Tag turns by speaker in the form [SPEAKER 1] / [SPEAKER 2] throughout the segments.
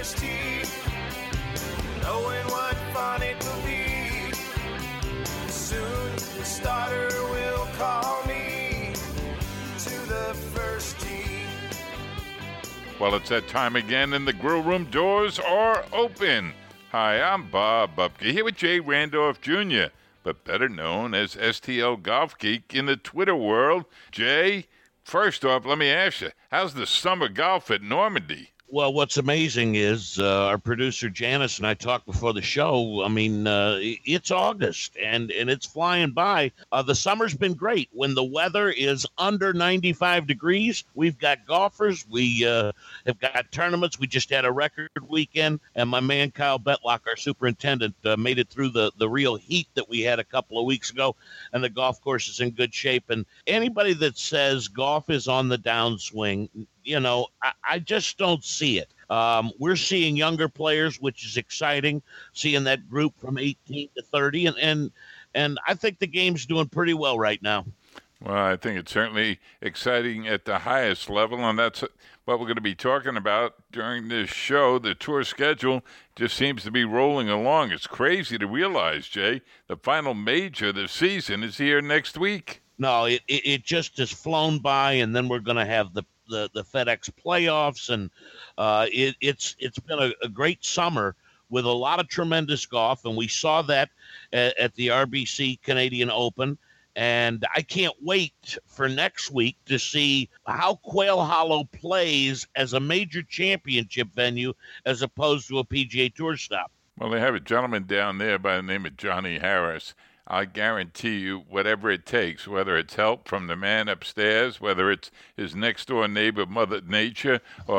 [SPEAKER 1] first tee, knowing what fun it will be. Soon the starter will call me to the first tee.
[SPEAKER 2] Well, it's that time again, and the grill room doors are open. Hi, I'm Bob Bupke, here with Jay Randolph Jr., but better known as STL Golf Geek in the Twitter world. Jay, first off, let me ask you, how's the summer golf at Normandy?
[SPEAKER 3] Well, what's amazing is our producer Janice and I talked before the show. I mean, it's August and it's flying by. The summer's been great. When the weather is under 95 degrees, we've got golfers. We have got tournaments. We just had a record weekend, and my man Kyle Betlock, our superintendent, made it through the real heat that we had a couple of weeks ago, and the golf course is in good shape. And anybody that says golf is on the downswing, you know, I just don't see it. We're seeing younger players, which is exciting, seeing that group from 18 to 30, and I think the game's doing pretty well right now.
[SPEAKER 2] Well, I think it's certainly exciting at the highest level, and that's what we're going to be talking about during this show. The tour schedule just seems to be rolling along. It's crazy to realize, Jay, the final major of the season is here next week.
[SPEAKER 3] No, it just has flown by, and then we're going to have the FedEx playoffs, and it's been a great summer with a lot of tremendous golf, and we saw that at the RBC Canadian Open, and I can't wait for next week to see how Quail Hollow plays as a major championship venue as opposed to a PGA Tour stop.
[SPEAKER 2] Well, they have a gentleman down there by the name of Johnny Harris. I guarantee you, whatever it takes, whether it's help from the man upstairs, whether it's his next-door neighbor, Mother Nature,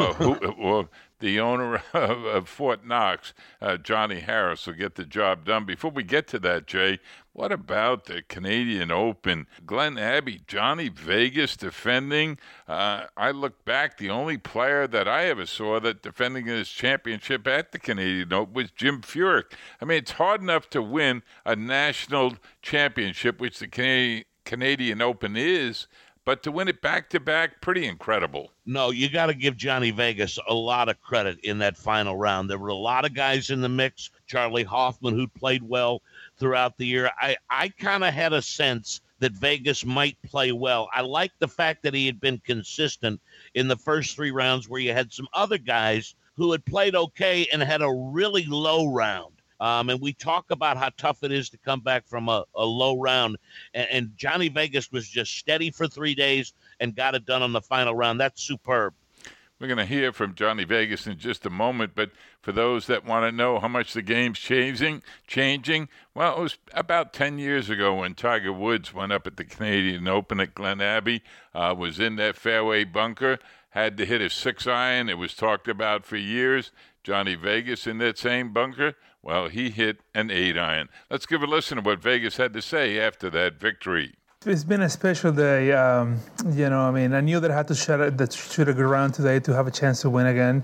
[SPEAKER 2] or the owner of Fort Knox, Johnny Harris, will get the job done. Before we get to that, Jay, what about the Canadian Open? Glen Abbey, Johnny Vegas defending. I look back, the only player that I ever saw that defending his championship at the Canadian Open was Jim Furyk. I mean, it's hard enough to win a national championship, which the Canadian Open is, but to win it back-to-back, pretty incredible.
[SPEAKER 3] No, you got to give Johnny Vegas a lot of credit in that final round. There were a lot of guys in the mix. Charlie Hoffman, who played well throughout the year. I kind of had a sense that Vegas might play well. I liked the fact that he had been consistent in the first three rounds, where you had some other guys who had played okay and had a really low round. And we talk about how tough it is to come back from a low round. And Johnny Vegas was just steady for 3 days and got it done on the final round. That's superb.
[SPEAKER 2] We're going to hear from Johnny Vegas in just a moment, but for those that want to know how much the game's changing, well, it was about 10 years ago when Tiger Woods went up at the Canadian Open at Glen Abbey, was in that fairway bunker, had to hit a 6-iron. It was talked about for years. Johnny Vegas in that same bunker, well, he hit an 8-iron. Let's give a listen to what Vegas had to say after that victory.
[SPEAKER 4] It's been a special day. I knew that I had to shoot a good round today to have a chance to win again.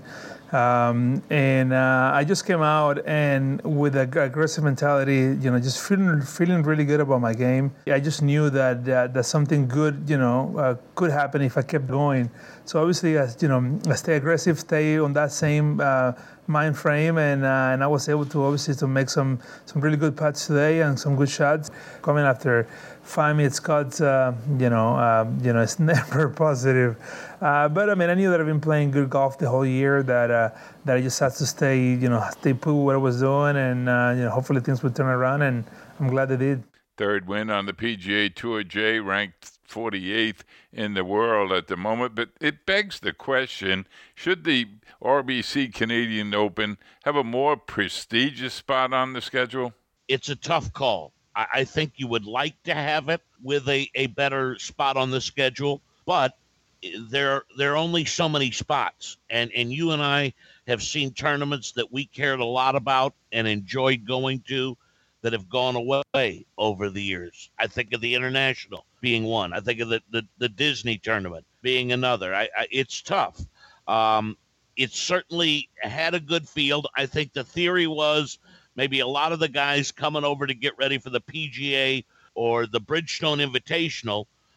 [SPEAKER 4] I just came out and with an aggressive mentality, just feeling really good about my game. I just knew that something good, could happen if I kept going. So obviously, I stay aggressive, stay on that same mind frame, and I was able to make some really good putts today and some good shots. Coming after 5 minutes cuts, it's never positive. But I mean, I knew that I've been playing good golf the whole year. That I just had to stay put what I was doing, and hopefully things would turn around. And I'm glad they did.
[SPEAKER 2] Third win on the PGA Tour, Jay, ranked 48th in the world at the moment. But it begs the question, should the RBC Canadian Open have a more prestigious spot on the schedule?
[SPEAKER 3] It's a tough call. I think you would like to have it with a better spot on the schedule, but there are only so many spots. And you and I have seen tournaments that we cared a lot about and enjoyed going to that have gone away over the years. I think of the International being one. I think of the Disney tournament being another. It's tough. It certainly had a good field. I think the theory was maybe a lot of the guys coming over to get ready for the PGA or the Bridgestone Invitational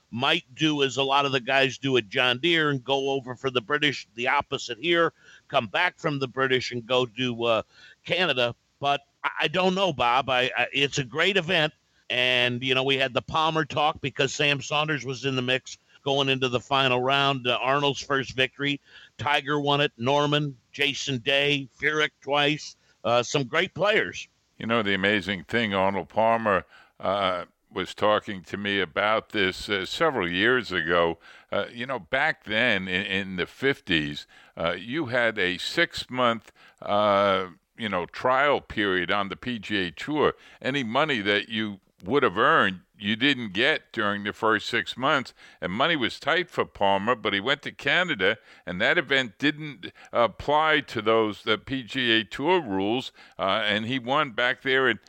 [SPEAKER 3] might do as a lot of the guys do at John Deere and go over for the British, the opposite here, come back from the British and go to Canada. But I don't know, Bob. It's a great event. And, we had the Palmer talk because Sam Saunders was in the mix going into the final round. Arnold's first victory. Tiger won it. Norman, Jason Day, Furyk twice. Some great players.
[SPEAKER 2] The amazing thing, Arnold Palmer was talking to me about this several years ago. Back then in the 50s, you had a 6-month trial period on the PGA Tour. Any money that you would have earned, you didn't get during the first 6 months. And money was tight for Palmer, but he went to Canada, and that event didn't apply to the PGA Tour rules, and he won back there in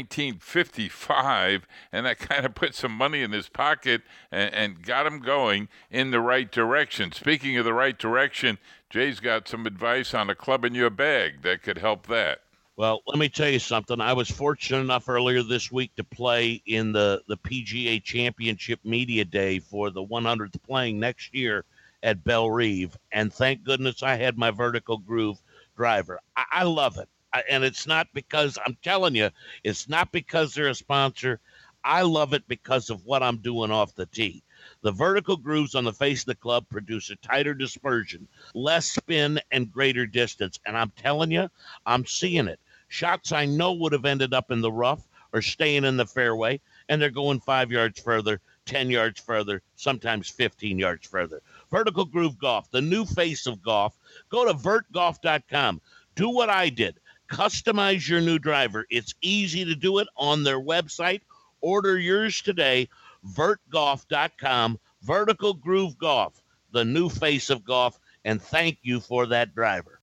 [SPEAKER 2] 1955, and that kind of put some money in his pocket and got him going in the right direction. Speaking of the right direction, Jay's got some advice on a club in your bag that could help that.
[SPEAKER 3] Well, let me tell you something. I was fortunate enough earlier this week to play in the PGA Championship Media Day for the 100th playing next year at Bellerive, and thank goodness I had my Vertical Groove driver. I love it. And it's not because, I'm telling you, it's not because they're a sponsor. I love it because of what I'm doing off the tee. The vertical grooves on the face of the club produce a tighter dispersion, less spin, and greater distance. And I'm telling you, I'm seeing it. Shots I know would have ended up in the rough or staying in the fairway, and they're going 5 yards further, 10 yards further, sometimes 15 yards further. Vertical Groove Golf, the new face of golf. Go to vertgolf.com. Do what I did. Customize your new driver. It's easy to do it on their website. Order yours today, vertgolf.com. Vertical Groove Golf, the new face of golf, and thank you for that driver.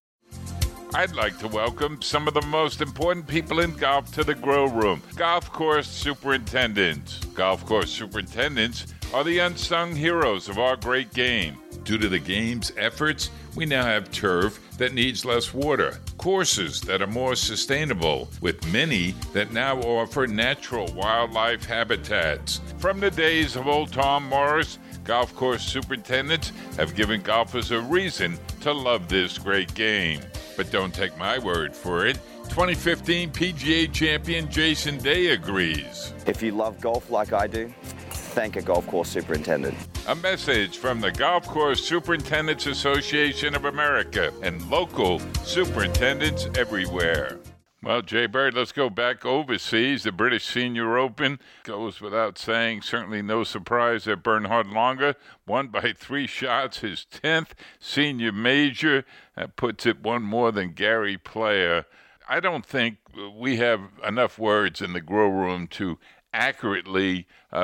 [SPEAKER 2] I'd like to welcome some of the most important people in golf to the Grow Room, golf course superintendents. Golf course superintendents are the unsung heroes of our great game. Due to the game's efforts, we now have turf that needs less water, courses that are more sustainable, with many that now offer natural wildlife habitats. From the days of old Tom Morris, golf course superintendents have given golfers a reason to love this great game. But don't take my word for it. 2015 PGA champion Jason Day agrees.
[SPEAKER 5] If you love golf like I do, thank a golf course superintendent.
[SPEAKER 2] A message from the Golf Course Superintendents Association of America and local superintendents everywhere. Well, Jay Bird, let's go back overseas. The British Senior Open goes without saying. Certainly no surprise that Bernhard Langer won by 3 shots, his 10th senior major. That puts it one more than Gary Player. I don't think we have enough words in the Grow Room to accurately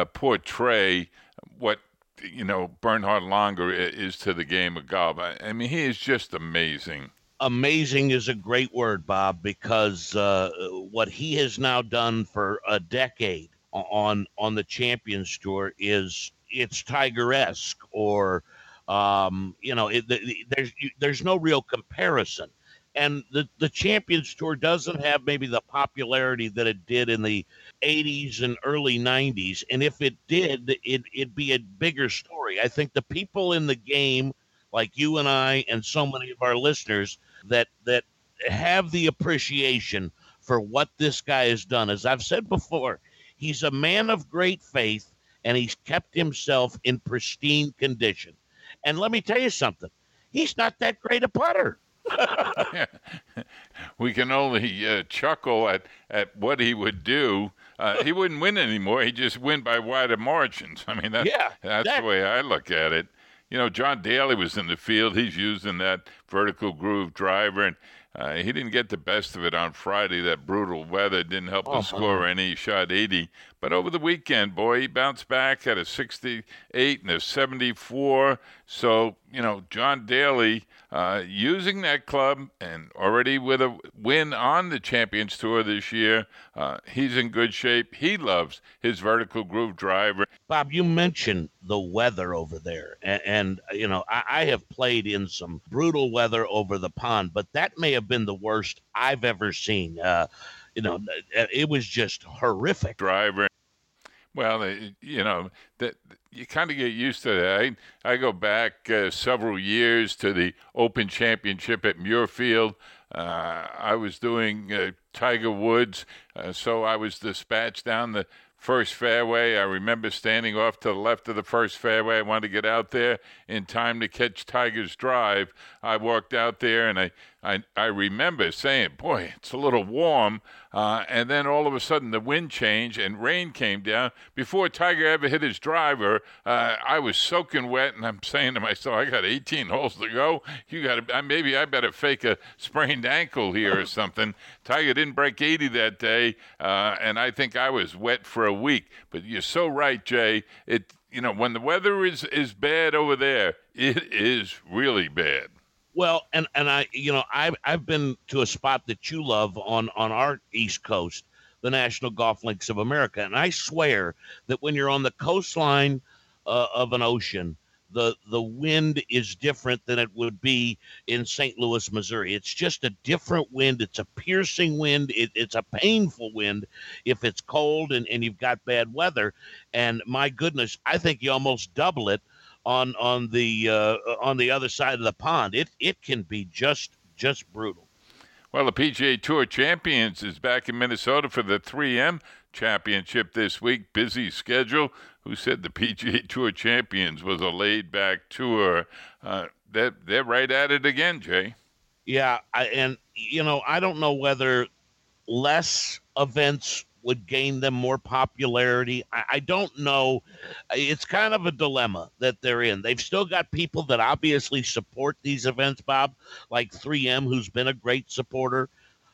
[SPEAKER 2] portray what Bernhard Langer is to the game of golf. I mean, he is just amazing.
[SPEAKER 3] Amazing is a great word, Bob, because what he has now done for a decade on the Champions Tour it's Tiger-esque, or there's no real comparison. And the Champions Tour doesn't have maybe the popularity that it did in the 80s and early 90s. And if it did, it'd be a bigger story. I think the people in the game, like you and I and so many of our listeners, that have the appreciation for what this guy has done. As I've said before, he's a man of great faith, and he's kept himself in pristine condition. And let me tell you something. He's not that great a putter.
[SPEAKER 2] We can only chuckle at what he would do. He wouldn't win anymore. He'd just win by wider margins. I mean, that's the way I look at it. John Daly was in the field. He's using that vertical groove driver, and he didn't get the best of it on Friday. That brutal weather didn't help him score any. He shot 80. But over the weekend, boy, he bounced back at a 68 and a 74. So, John Daly using that club and already with a win on the Champions Tour this year, he's in good shape. He loves his vertical groove driver.
[SPEAKER 3] Bob, you mentioned the weather over there. And I have played in some brutal weather over the pond, but that may have been the worst I've ever seen. It was just horrific.
[SPEAKER 2] Driver. Well, you kind of get used to that. I go back several years to the Open Championship at Muirfield. I was doing Tiger Woods, so I was dispatched down the first fairway. I remember standing off to the left of the first fairway. I wanted to get out there in time to catch Tiger's drive. I walked out there, and I remember saying, boy, it's a little warm. And then all of a sudden the wind changed and rain came down. Before Tiger ever hit his driver, I was soaking wet, and I'm saying to myself, I got 18 holes to go. Maybe I better fake a sprained ankle here or something. Tiger didn't break 80 that day, and I think I was wet for a week. But you're so right, Jay. When the weather is bad over there, it is really bad.
[SPEAKER 3] Well, and I've been to a spot that you love on our East Coast, the National Golf Links of America, and I swear that when you're on the coastline of an ocean, the wind is different than it would be in St. Louis, Missouri. It's just a different wind. It's a piercing wind. It's a painful wind if it's cold and you've got bad weather. And my goodness, I think you almost double it on the other side of the pond. It can be just brutal.
[SPEAKER 2] Well, the PGA Tour Champions is back in Minnesota for the 3M Championship this week. Busy schedule. Who said the PGA Tour Champions was a laid-back tour? They're right at it again, Jay.
[SPEAKER 3] Yeah, I don't know whether less events would gain them more popularity. I don't know. It's kind of a dilemma that they're in. They've still got people that obviously support these events, Bob, like 3M, who's been a great supporter.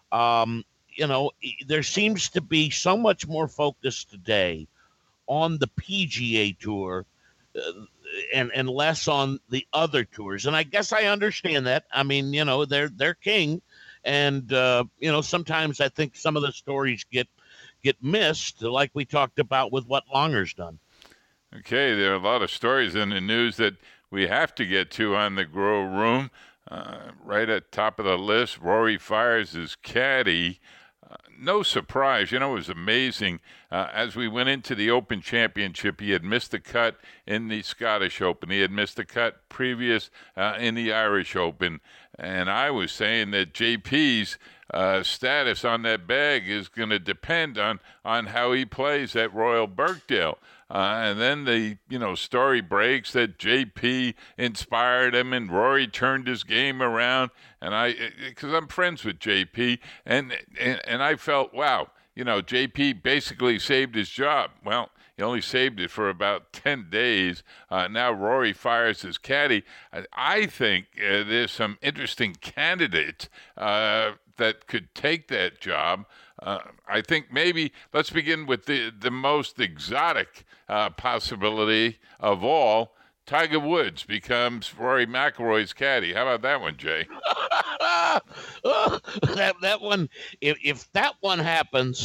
[SPEAKER 3] There seems to be so much more focus today on the PGA Tour and less on the other tours. And I guess I understand that. I mean, they're king. And, sometimes I think some of the stories get missed, like we talked about with what Longer's done.
[SPEAKER 2] Okay, there are a lot of stories in the news that we have to get to on the Grow Room. Right at top of the list, Rory fires his caddy. No surprise. It was amazing. As we went into the Open Championship, he had missed the cut in the Scottish Open. He had missed the cut previous in the Irish Open. And I was saying that JP's status on that bag is going to depend on how he plays at Royal Birkdale. And then the story breaks that JP inspired him and Rory turned his game around. And because I'm friends with JP, and I felt, wow, JP basically saved his job. Well, he only saved it for about 10 days. Now Rory fires his caddy. I think there's some interesting candidates that could take that job. I think maybe let's begin with the most exotic possibility of all. Tiger Woods becomes Rory McIlroy's caddy. How about that one, Jay?
[SPEAKER 3] that one, if that one happens,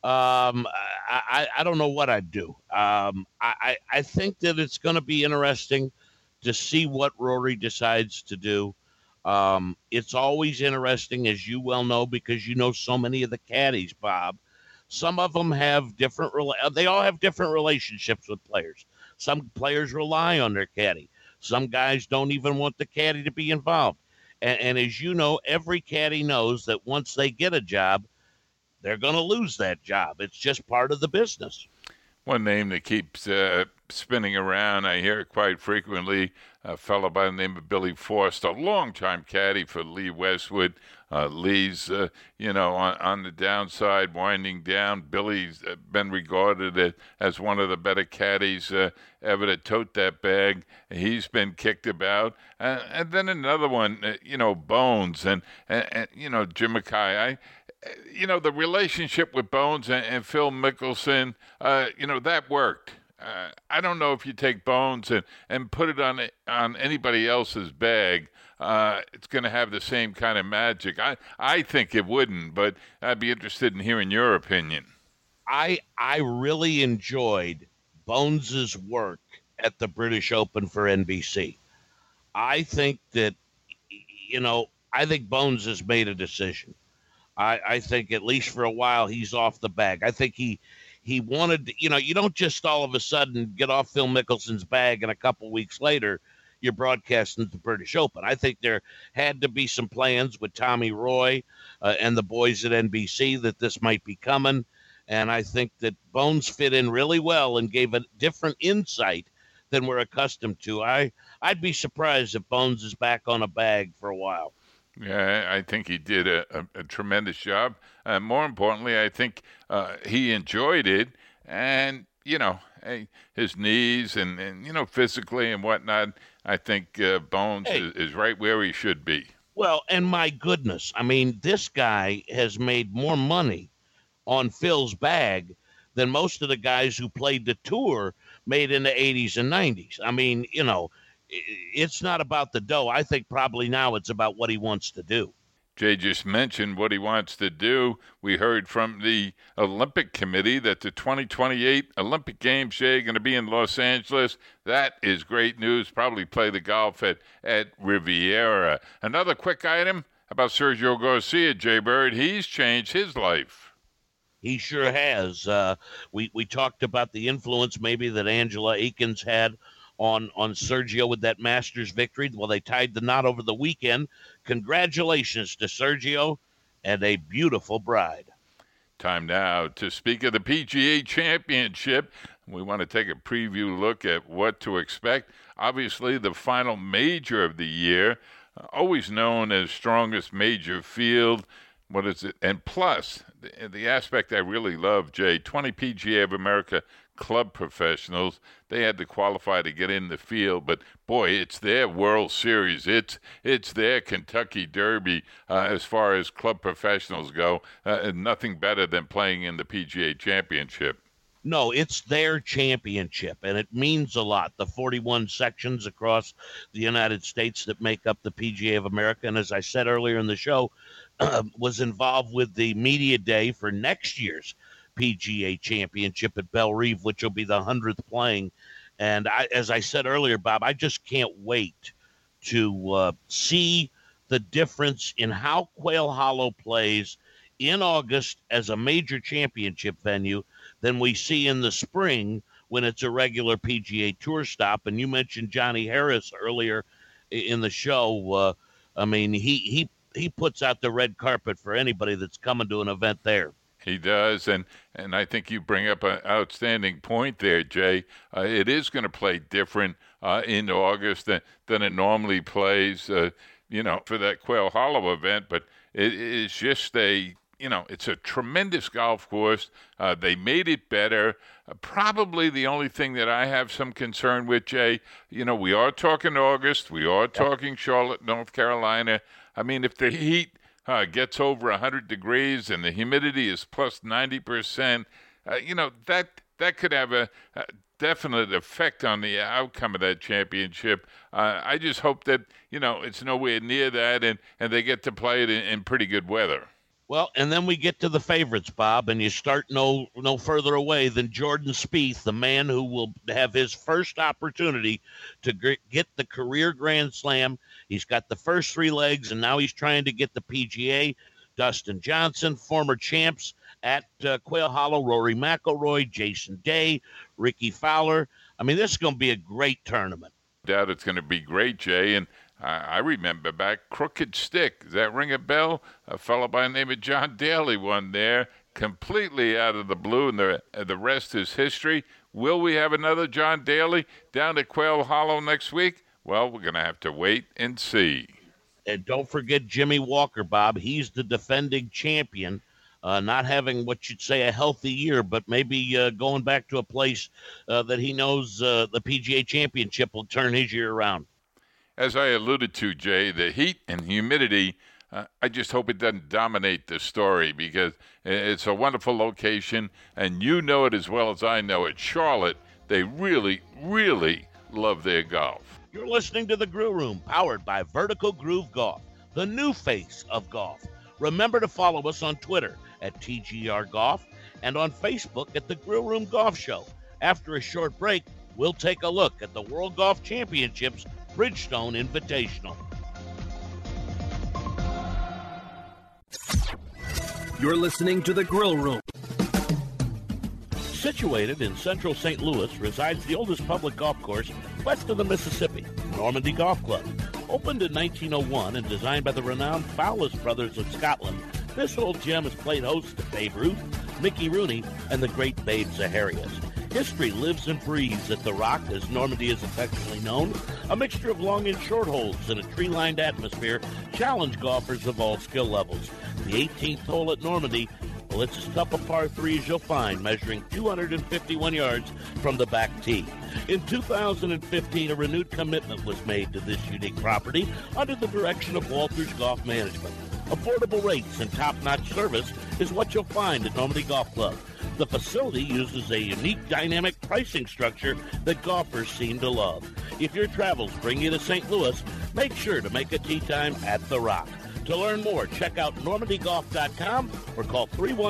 [SPEAKER 3] I don't know what I'd do. I think that it's going to be interesting to see what Rory decides to do. It's always interesting, as you well know, because you know so many of the caddies, Bob. Some of them have they all have different relationships with players. Some players rely on their caddy. Some guys don't even want the caddy to be involved. And as you know, every caddy knows that once they get a job, they're going to lose that job. It's just part of the business.
[SPEAKER 2] One name that keeps spinning around, I hear it quite frequently, a fellow by the name of Billy Forst, a longtime caddy for Lee Westwood. Lee's, on the downside, winding down. Billy's been regarded as one of the better caddies ever to tote that bag. He's been kicked about. And then another one, Bones and Jim Mackay. The relationship with Bones and Phil Mickelson, that worked. I don't know if you take Bones and put it on anybody else's bag, it's going to have the same kind of magic. I think it wouldn't, but I'd be interested in hearing your opinion.
[SPEAKER 3] I really enjoyed Bones's work at the British Open for NBC. I think that, I think Bones has made a decision. I think at least for a while he's off the bag. I think he he wanted, you don't just all of a sudden get off Phil Mickelson's bag and a couple weeks later you're broadcasting the British Open. I think there had to be some plans with Tommy Roy and the boys at NBC that this might be coming. And I think that Bones fit in really well and gave a different insight than we're accustomed to. I'd be surprised if Bones is back on a bag for a while.
[SPEAKER 2] Yeah, I think he did a tremendous job. More importantly, I think he enjoyed it. And, his knees and physically and whatnot, I think Bones is right where he should be.
[SPEAKER 3] Well, and my goodness, I mean, this guy has made more money on Phil's bag than most of the guys who played the tour made in the 80s and 90s. I mean, it's not about the dough. I think probably now it's about what he wants to do.
[SPEAKER 2] Jay just mentioned what he wants to do. We heard from the Olympic Committee that the 2028 Olympic Games, Jay, are going to be in Los Angeles. That is great news. Probably play the golf at Riviera. Another quick item about Sergio Garcia, Jay Bird. He's changed his life.
[SPEAKER 3] He sure has. We talked about the influence maybe that Angela Akins had on Sergio with that Masters victory. Well, they tied the knot over the weekend. Congratulations to Sergio and a beautiful bride.
[SPEAKER 2] Time now to speak of the PGA Championship. We want to take a preview look at what to expect. Obviously, the final major of the year, always known as strongest major field. What is it? And plus, the aspect I really love, Jay, 20 PGA of America club professionals. They had to qualify to get in the field, but boy, it's their World Series. It's their Kentucky Derby as far as club professionals go. Nothing better than playing in the PGA Championship.
[SPEAKER 3] No, it's their championship, and it means a lot. The 41 sections across the United States that make up the PGA of America, and as I said earlier in the show, was involved with the media day for next year's PGA Championship at Bellerive, which will be the 100th playing. And as I said earlier, Bob, I just can't wait to see the difference in how Quail Hollow plays in August as a major championship venue than we see in the spring when it's a regular PGA Tour stop. And you mentioned Johnny Harris earlier in the show. I mean, he puts out the red carpet for anybody that's coming to an event there.
[SPEAKER 2] He does, and I think you bring up an outstanding point there, Jay. It is going to play different in August than it normally plays, for that Quail Hollow event. But it's just it's a tremendous golf course. They made it better. Probably the only thing that I have some concern with, Jay, we are talking August. We are talking Charlotte, North Carolina. I mean, if the heat gets over 100 degrees and the humidity is plus 90%, that could have a definite effect on the outcome of that championship. I just hope that, it's nowhere near that and they get to play it in pretty good weather.
[SPEAKER 3] Well, and then we get to the favorites, Bob, and you start no further away than Jordan Spieth, the man who will have his first opportunity to get the career Grand Slam. He's got the first three legs, and now he's trying to get the PGA. Dustin Johnson, former champs at Quail Hollow, Rory McIlroy, Jason Day, Ricky Fowler. I mean, this is going to be a great tournament.
[SPEAKER 2] Doubt it's going to be great, Jay, and I remember back Crooked Stick. Does that ring a bell? A fellow by the name of John Daly won there, completely out of the blue, and the rest is history. Will we have another John Daly down at Quail Hollow next week? Well, we're going to have to wait and see.
[SPEAKER 3] And don't forget Jimmy Walker, Bob. He's the defending champion, not having what you'd say a healthy year, but maybe going back to a place that he knows the PGA Championship will turn his year around.
[SPEAKER 2] As I alluded to, Jay, the heat and humidity, I just hope it doesn't dominate the story because it's a wonderful location, and you know it as well as I know it. Charlotte, they really, really love their golf.
[SPEAKER 3] You're listening to The Grill Room, powered by Vertical Groove Golf, the new face of golf. Remember to follow us on Twitter at TGR Golf and on Facebook at The Grill Room Golf Show. After a short break, we'll take a look at the World Golf Championships Bridgestone Invitational.
[SPEAKER 6] You're listening to The Grill Room.
[SPEAKER 3] Situated in central St. Louis resides the oldest public golf course west of the Mississippi, Normandy Golf Club. Opened in 1901 and designed by the renowned Fowlis brothers of Scotland, this old gem has played host to Babe Ruth, Mickey Rooney, and the great Babe Zaharias. History lives and breathes at The Rock, as Normandy is affectionately known. A mixture of long and short holes in a tree-lined atmosphere challenge golfers of all skill levels. The 18th hole at Normandy, well, it's as tough a par 3 as you'll find, measuring 251 yards from the back tee. In 2015, a renewed commitment was made to this unique property under the direction of Walters Golf Management. Affordable rates and top-notch service is what you'll find at Normandy Golf Club. The facility uses a unique dynamic pricing structure that golfers seem to love. If your travels bring you to St. Louis, make sure to make a tee time at The Rock. To learn more, check out normandygolf.com or call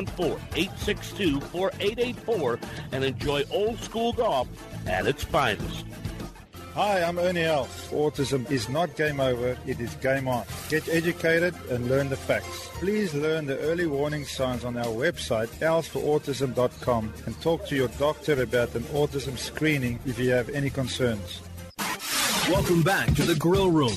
[SPEAKER 3] 314-862-4884 and enjoy old school golf at its finest.
[SPEAKER 6] Hi, I'm Ernie Els. Autism is not game over, it is game on. Get educated and learn the facts. Please learn the early warning signs on our website, elsforautism.com, and talk to your doctor about an autism screening if you have any concerns.
[SPEAKER 7] Welcome back to the Grill Room.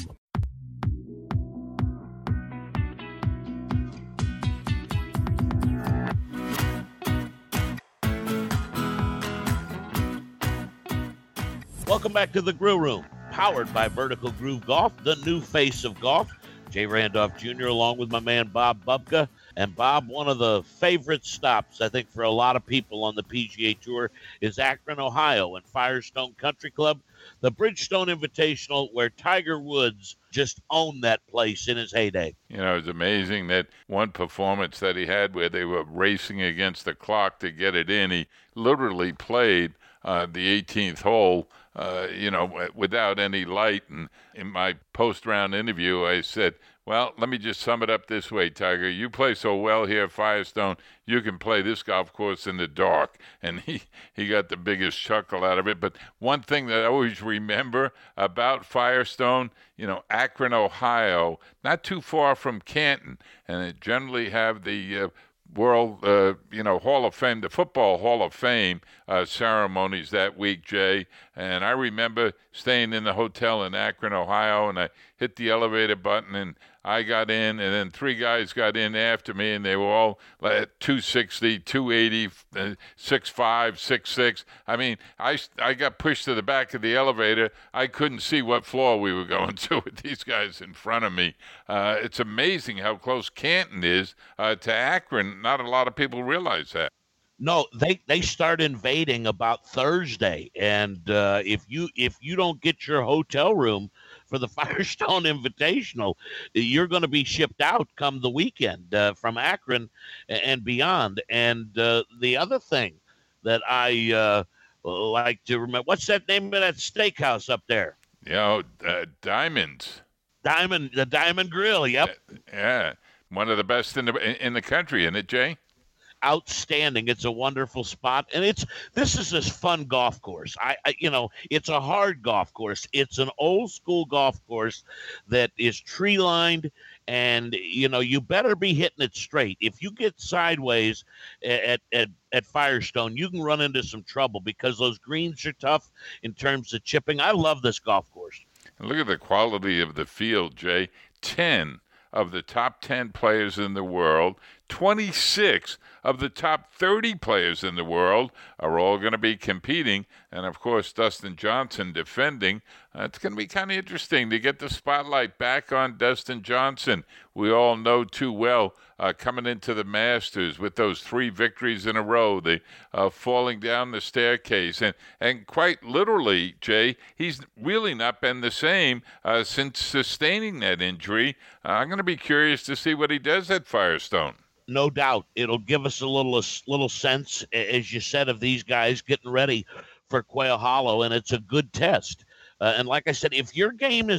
[SPEAKER 3] Welcome back to the Grill Room, powered by Vertical Groove Golf, the new face of golf. Jay Randolph Jr. along with my man Bob Bubka. And Bob, one of the favorite stops, I think, for a lot of people on the PGA Tour is Akron, Ohio, and Firestone Country Club, the Bridgestone Invitational, where Tiger Woods just owned that place in his heyday.
[SPEAKER 2] You know, it's amazing that one performance that he had where they were racing against the clock to get it in, he literally played the 18th hole, without any light. And in my post-round interview, I said, well, let me just sum it up this way, Tiger. You play so well here at Firestone, you can play this golf course in the dark. And he got the biggest chuckle out of it. But one thing that I always remember about Firestone, Akron, Ohio, not too far from Canton, and it generally have the World, Hall of Fame, the Football Hall of Fame ceremonies that week, Jay. And I remember staying in the hotel in Akron, Ohio, and I hit the elevator button, and I got in, and then 3 guys got in after me, and they were all at 260, 280, 6'5", 6'6". I mean, I got pushed to the back of the elevator. I couldn't see what floor we were going to with these guys in front of me. It's amazing how close Canton is to Akron. Not a lot of people realize that.
[SPEAKER 3] No, they start invading about Thursday, and if you don't get your hotel room for the Firestone Invitational, you're going to be shipped out come the weekend from Akron and beyond. And the other thing that I like to remember, what's that name of that steakhouse up there?
[SPEAKER 2] Diamonds.
[SPEAKER 3] The Diamond Grill. Yep.
[SPEAKER 2] Yeah, one of the best in the country, isn't it, Jay?
[SPEAKER 3] Outstanding. It's a wonderful spot, and this is this fun golf course. It's a hard golf course. It's an old school golf course that is tree lined, and you better be hitting it straight. If you get sideways at Firestone, you can run into some trouble because those greens are tough in terms of chipping. I love this golf course.
[SPEAKER 2] And look at the quality of the field, Jay. 10 of the top 10 players in the world, 26 of the top 30 players in the world are all going to be competing. And, of course, Dustin Johnson defending. It's going to be kind of interesting to get the spotlight back on Dustin Johnson. We all know too well coming into the Masters with those 3 victories in a row, the falling down the staircase. And quite literally, Jay, he's really not been the same since sustaining that injury. I'm going to be curious to see what he does at Firestone.
[SPEAKER 3] No doubt. It'll give us a little sense, as you said, of these guys getting ready for Quail Hollow, and it's a good test. And like I said, if you're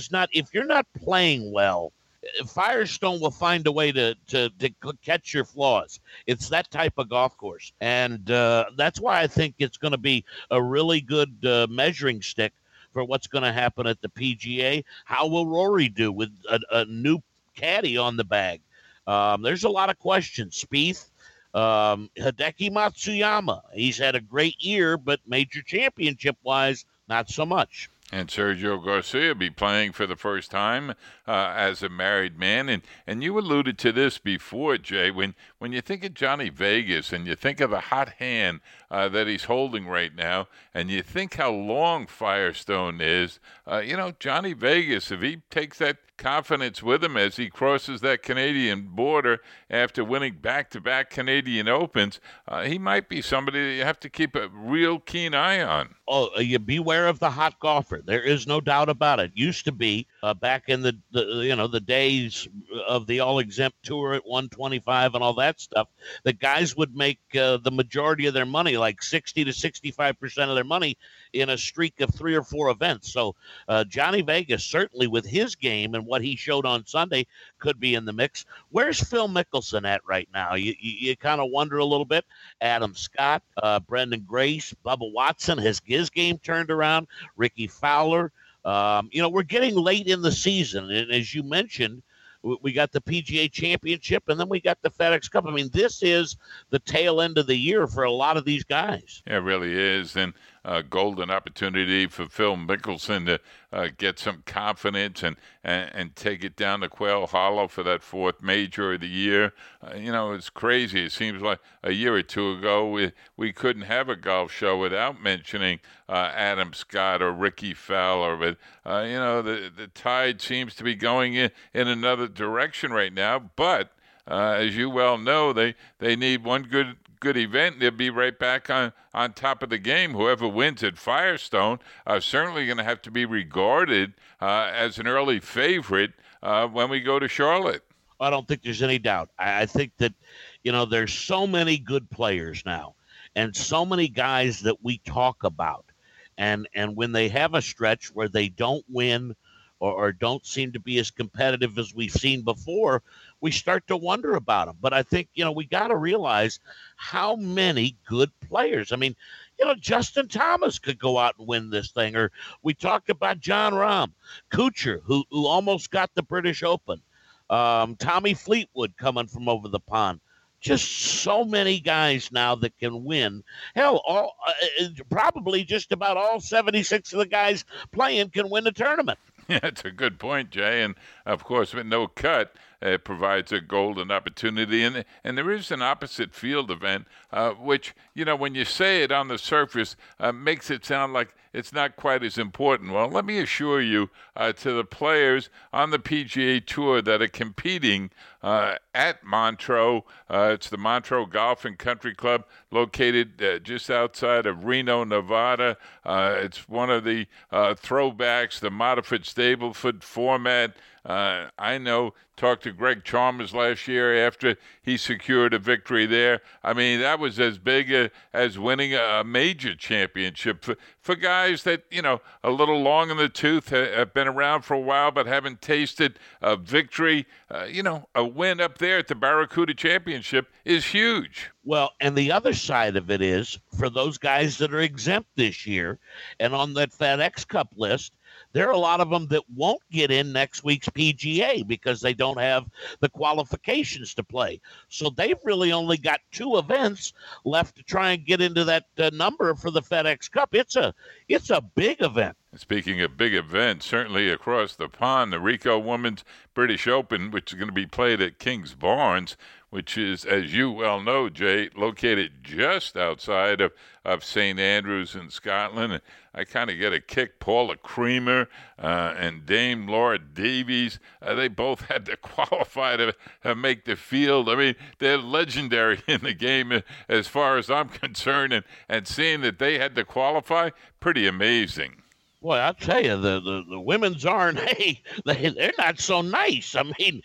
[SPEAKER 3] not playing well, Firestone will find a way to catch your flaws. It's that type of golf course. And that's why I think it's going to be a really good measuring stick for what's going to happen at the PGA. How will Rory do with a new caddy on the bag? There's a lot of questions. Spieth, Hideki Matsuyama, he's had a great year, but major championship-wise, not so much.
[SPEAKER 2] And Sergio Garcia be playing for the first time as a married man. And you alluded to this before, Jay. When you think of Johnny Vegas and you think of the hot hand that he's holding right now, and you think how long Firestone is, Johnny Vegas, if he takes that confidence with him as he crosses that Canadian border after winning back-to-back Canadian Opens, he might be somebody that you have to keep a real keen eye on.
[SPEAKER 3] Oh, you beware of the hot golfer. There is no doubt about it. Used to be back in the days of the all-exempt tour at 125 and all that stuff, the guys would make the majority of their money, like 60 to 65% of their money, in a streak of 3 or 4 events. So Johnny Vegas, certainly with his game and what he showed on Sunday, could be in the mix. Where's Phil Mickelson at right now? You kind of wonder a little bit. Adam Scott, Brendan Grace, Bubba Watson, has his game turned around? Ricky Fowler. We're getting late in the season, and as you mentioned, we got the PGA Championship, and then we got the FedEx Cup. I mean, this is the tail end of the year for a lot of these guys.
[SPEAKER 2] Yeah, it really is. And golden opportunity for Phil Mickelson to get some confidence and take it down to Quail Hollow for that 4th major of the year. It's crazy. It seems like a year or two ago we couldn't have a golf show without mentioning Adam Scott or Ricky Fowler. But, the tide seems to be going in another direction right now. But as you well know, they need one good event. They'll be right back on top of the game. Whoever wins at Firestone certainly going to have to be regarded as an early favorite when we go to Charlotte.
[SPEAKER 3] I don't think there's any doubt. I think that, there's so many good players now and so many guys that we talk about. And when they have a stretch where they don't win or don't seem to be as competitive as we've seen before, we start to wonder about them. But I think, we got to realize how many good players. I mean, Justin Thomas could go out and win this thing. Or we talked about John Rahm, Kuchar, who almost got the British Open, Tommy Fleetwood coming from over the pond. Just so many guys now that can win. Hell, probably just about all 76 of the guys playing can win a tournament.
[SPEAKER 2] Yeah, that's a good point, Jay. And, of course, with no cut, it provides a golden opportunity. And there is an opposite field event, which, when you say it on the surface, makes it sound like it's not quite as important. Well, let me assure you, to the players on the PGA Tour that are competing at Montreux, it's the Montreux Golf and Country Club located just outside of Reno, Nevada. It's one of the throwbacks, the Modified Stableford format. I talked to Greg Chalmers last year after he secured a victory there. I mean, that was as big as winning a major championship for guys that, a little long in the tooth, have been around for a while but haven't tasted a victory. A win up there at the Barracuda Championship is huge.
[SPEAKER 3] Well, and the other side of it is, for those guys that are exempt this year and on that FedEx Cup list, there are a lot of them that won't get in next week's PGA because they don't have the qualifications to play. So they've really only got 2 events left to try and get into that number for the FedEx Cup. It's a big event.
[SPEAKER 2] Speaking of big events, certainly across the pond, the Ricoh Women's British Open, which is going to be played at Kings Barnes, which is, as you well know, Jay, located just outside of St. Andrews in Scotland. And I kind of get a kick. Paula Creamer and Dame Laura Davies, they both had to qualify to make the field. I mean, they're legendary in the game as far as I'm concerned. And seeing that they had to qualify, pretty amazing.
[SPEAKER 3] Boy, I'll tell you, the women's aren't, they're not so nice. I mean,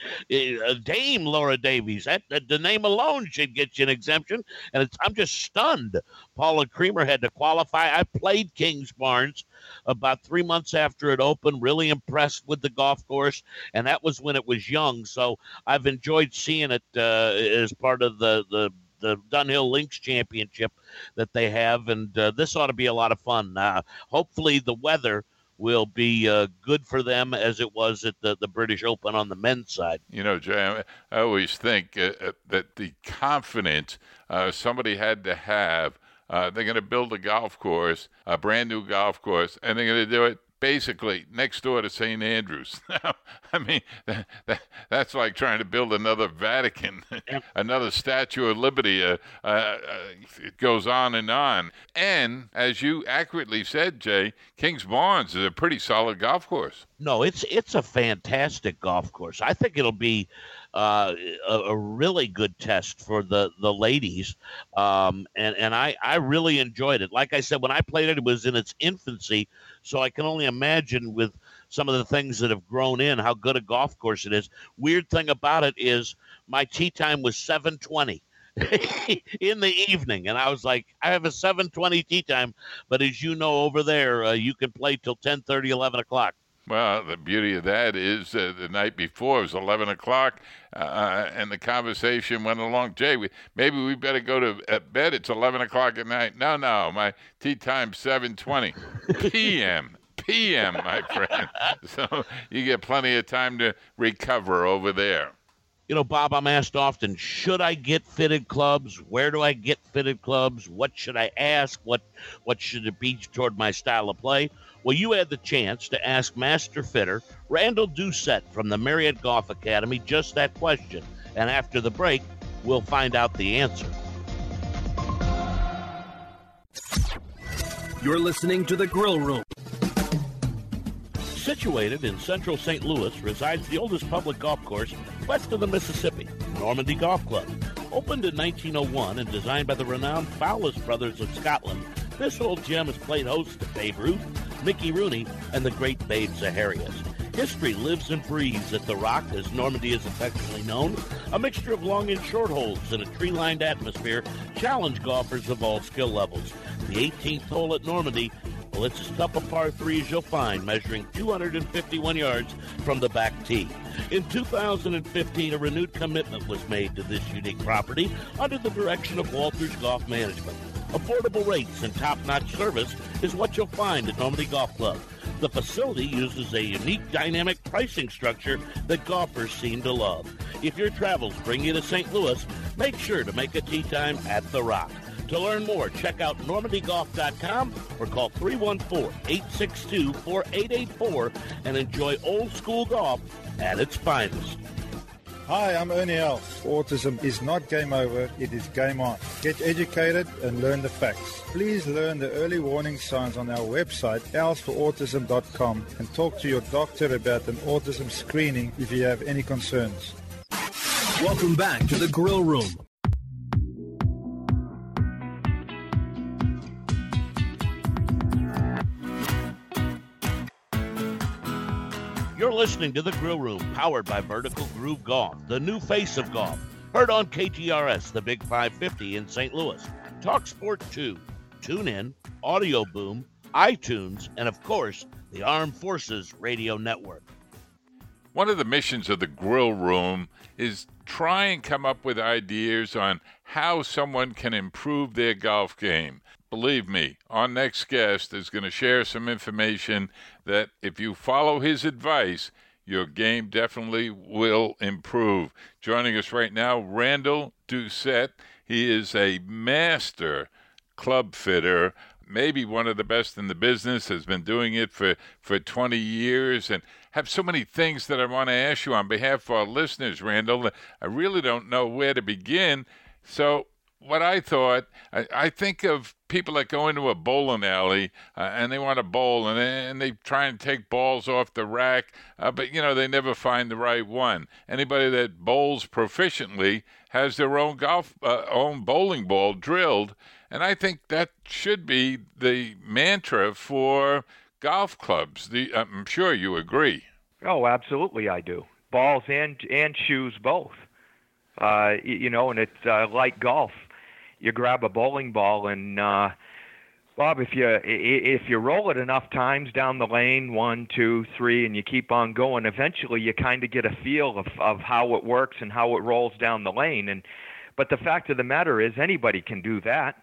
[SPEAKER 3] Dame Laura Davies, the name alone should get you an exemption. And I'm just stunned. Paula Creamer had to qualify. I played Kings Barnes about 3 months after it opened, really impressed with the golf course. And that was when it was young. So I've enjoyed seeing it as part of the Dunhill Links Championship that they have, and this ought to be a lot of fun. Hopefully the weather will be good for them as it was at the British Open on the men's side.
[SPEAKER 2] You know, Jay, I always think that the confidence somebody had to have, they're going to build a golf course, a brand new golf course, and they're going to do it basically next door to St. Andrews. I mean, that's like trying to build another Vatican, another Statue of Liberty. It goes on and on. And as you accurately said, Jay, Kings Barnes is a pretty solid golf course.
[SPEAKER 3] No, it's a fantastic golf course. I think it'll be a really good test for the ladies, and I really enjoyed it. Like I said, when I played it was in its infancy, so I can only imagine with some of the things that have grown in how good a golf course it is. Weird thing about it is my tee time was 7:20 in the evening, and I was like, I have a 7:20 tee time, but as you know, over there you can play till 10:30, 11 o'clock.
[SPEAKER 2] Well, the beauty of that is the night before it was 11 o'clock, and the conversation went along. Jay, maybe we better go to bed. It's 11 o'clock at night. No, my tea time's 7:20 p.m. p.m., my friend. So you get plenty of time to recover over there.
[SPEAKER 3] You know, Bob, I'm asked often, should I get fitted clubs? Where do I get fitted clubs? What should I ask? What should it be toward my style of play? Well, you had the chance to ask Master Fitter Randall Doucette from the Marriott Golf Academy just that question. And after the break, we'll find out the answer.
[SPEAKER 7] You're listening to The Grill Room.
[SPEAKER 3] Situated in central St. Louis resides the oldest public golf course west of the Mississippi, Normandy Golf Club. Opened in 1901 and designed by the renowned Fowlis brothers of Scotland, this old gem has played host to Babe Ruth, Mickey Rooney, and the great Babe Zaharias. History lives and breathes at The Rock, as Normandy is affectionately known. A mixture of long and short holes in a tree-lined atmosphere challenge golfers of all skill levels. The 18th hole at Normandy, well, it's as tough a par 3 as you'll find, measuring 251 yards from the back tee. In 2015, a renewed commitment was made to this unique property under the direction of Walters Golf Management. Affordable rates and top-notch service is what you'll find at Normandy Golf Club. The facility uses a unique dynamic pricing structure that golfers seem to love. If your travels bring you to St. Louis, make sure to make a tee time at The Rock. To learn more, check out normandygolf.com or call 314-862-4884 and enjoy old-school golf at its finest.
[SPEAKER 6] Hi, I'm Ernie Els. Autism is not game over, it is game on. Get educated and learn the facts. Please learn the early warning signs on our website, elsforautism.com, and talk to your doctor about an autism screening if you have any concerns.
[SPEAKER 7] Welcome back to The Grill Room.
[SPEAKER 3] You're listening to The Grill Room, powered by Vertical Groove Golf, the new face of golf. Heard on KTRS, the Big 550 in St. Louis, TalkSport 2, TuneIn, Audio Boom, iTunes, and of course, the Armed Forces Radio Network.
[SPEAKER 2] One of the missions of The Grill Room is try and come up with ideas on how someone can improve their golf game. Believe me, our next guest is going to share some information that if you follow his advice, your game definitely will improve. Joining us right now, Randall Doucette. He is a master club fitter, maybe one of the best in the business, has been doing it for 20 years, and have so many things that I want to ask you on behalf of our listeners, Randall. I really don't know where to begin. So what I thought, I think of people that go into a bowling alley and they want to bowl and they try and take balls off the rack, but, you know, they never find the right one. Anybody that bowls proficiently has their own own bowling ball drilled, and I think that should be the mantra for golf clubs. I'm sure you agree.
[SPEAKER 8] Oh, absolutely I do. Balls and shoes both. You know, and it's like golf. You grab a bowling ball and, Bob, if you roll it enough times down the lane, 1, 2, 3, and you keep on going, eventually you kind of get a feel of how it works and how it rolls down the lane. But the fact of the matter is anybody can do that.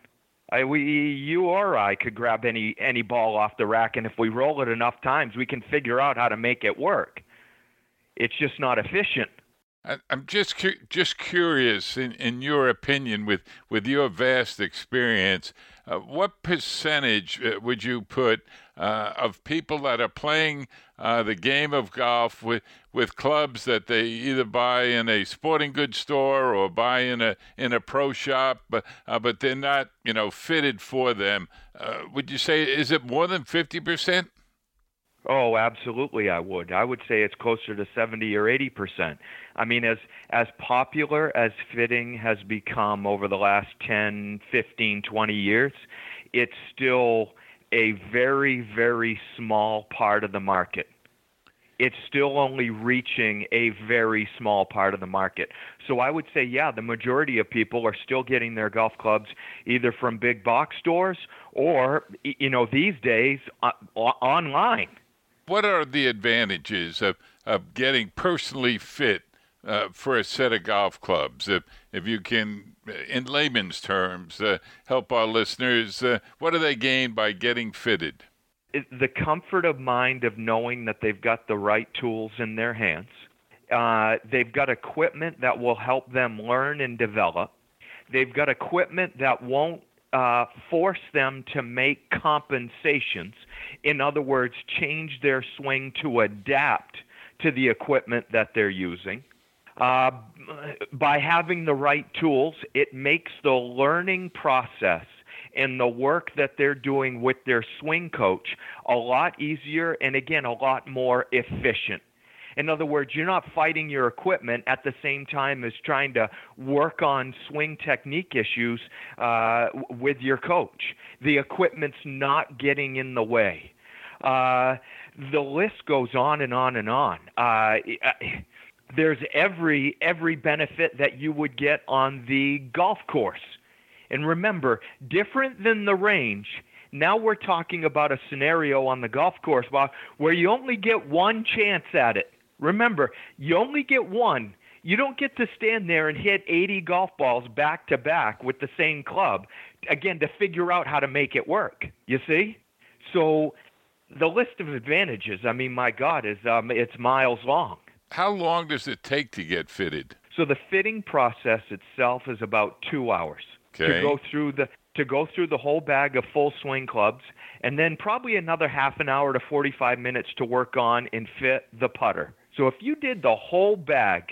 [SPEAKER 8] You or I could grab any ball off the rack, and if we roll it enough times, we can figure out how to make it work. It's just not efficient.
[SPEAKER 2] I'm just curious, in your opinion, with your vast experience, what percentage would you put of people that are playing the game of golf with clubs that they either buy in a sporting goods store or buy in a pro shop, but they're not fitted for them? Would you say, is it more than 50%?
[SPEAKER 8] Oh, absolutely, I would. I would say it's closer to 70 or 80%. I mean, as popular as fitting has become over the last 10, 15, 20 years, it's still a very, very small part of the market. It's still only reaching a very small part of the market. So I would say, yeah, the majority of people are still getting their golf clubs either from big box stores or, these days, online.
[SPEAKER 2] What are the advantages of getting personally fit for a set of golf clubs? If you can, in layman's terms, help our listeners, what do they gain by getting fitted?
[SPEAKER 8] The comfort of mind of knowing that they've got the right tools in their hands. They've got equipment that will help them learn and develop. They've got equipment that won't force them to make compensations. In other words, change their swing to adapt to the equipment that they're using. By having the right tools, it makes the learning process and the work that they're doing with their swing coach a lot easier and, again, a lot more efficient. In other words, you're not fighting your equipment at the same time as trying to work on swing technique issues with your coach. The equipment's not getting in the way. The list goes on and on and on. There's every benefit that you would get on the golf course. And remember, different than the range, now we're talking about a scenario on the golf course, Bob, where you only get one chance at it. Remember, you only get one. You don't get to stand there and hit 80 golf balls back to back with the same club, again, to figure out how to make it work, you see? So the list of advantages, I mean, my God, it's miles long.
[SPEAKER 2] How long does it take to get fitted?
[SPEAKER 8] So the fitting process itself is about 2 hours.
[SPEAKER 2] Okay.
[SPEAKER 8] To go through the whole bag of full swing clubs, and then probably another half an hour to 45 minutes to work on and fit the putter. So if you did the whole bag,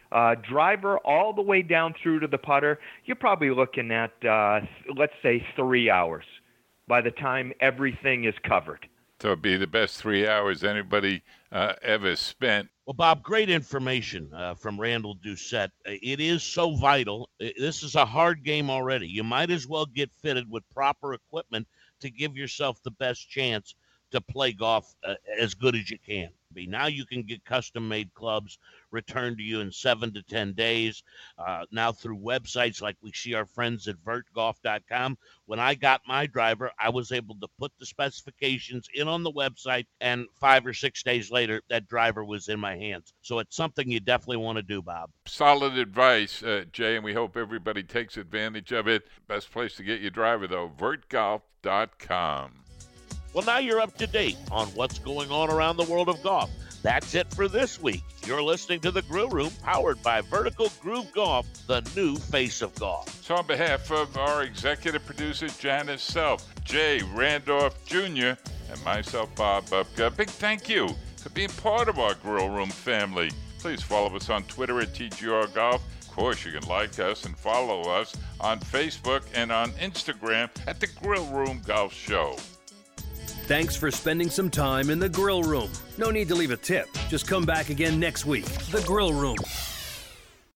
[SPEAKER 8] driver all the way down through to the putter, you're probably looking at, let's say, 3 hours by the time everything is covered.
[SPEAKER 2] So it'd be the best 3 hours anybody ever spent.
[SPEAKER 3] Well, Bob, great information from Randall Doucette. It is so vital. This is a hard game already. You might as well get fitted with proper equipment to give yourself the best chance to play golf as good as you can. Now you can get custom-made clubs returned to you in 7 to 10 days. Now through websites like we see our friends at vertgolf.com. When I got my driver, I was able to put the specifications in on the website, and 5 or 6 days later, that driver was in my hands. So it's something you definitely want to do, Bob.
[SPEAKER 2] Solid advice, Jay, and we hope everybody takes advantage of it. Best place to get your driver, though, vertgolf.com.
[SPEAKER 3] Well, now you're up to date on what's going on around the world of golf. That's it for this week. You're listening to The Grill Room, powered by Vertical Groove Golf, the new face of golf.
[SPEAKER 2] So on behalf of our executive producer, Janice Self, Jay Randolph Jr., and myself, Bob Bubka, a big thank you for being part of our Grill Room family. Please follow us on Twitter at TGR Golf. Of course, you can like us and follow us on Facebook and on Instagram at The Grill Room Golf Show.
[SPEAKER 7] Thanks for spending some time in the Grill Room. No need to leave a tip. Just come back again next week. The Grill Room.